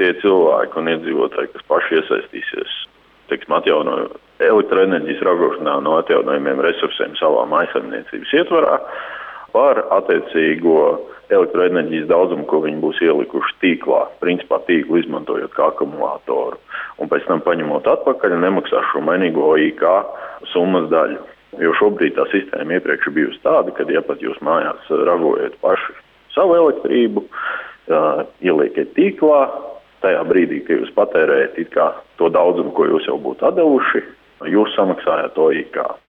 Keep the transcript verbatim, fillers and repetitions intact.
tie cilvēki un iedzīvotāji, kas paši iesaistīsies, teiksim, atjaunojumu elektroenerģijas ražošanā no atjaunojumiem resursiem savā mājsaimniecības ietvarā, par attiecīgo elektroenerģijas daudzumu, ko viņi būs ielikuši tīklā, principā tīklu izmantojot kā akumulātoru. Un pēc tam paņemot atpakaļ un nemaksās šo mainīgo O I K summas daļu. Jo šobrīd tā sistēma iepriekš ir bijusi tāda, ka ja pat jūs mājās ražojat paši savu elektrību, ieliekiet tīklā, tajā brīdī, kad jūs patērējat it kā to daudzumu, ko jūs jau būtu atdevuši, jūs samaksājat O I K.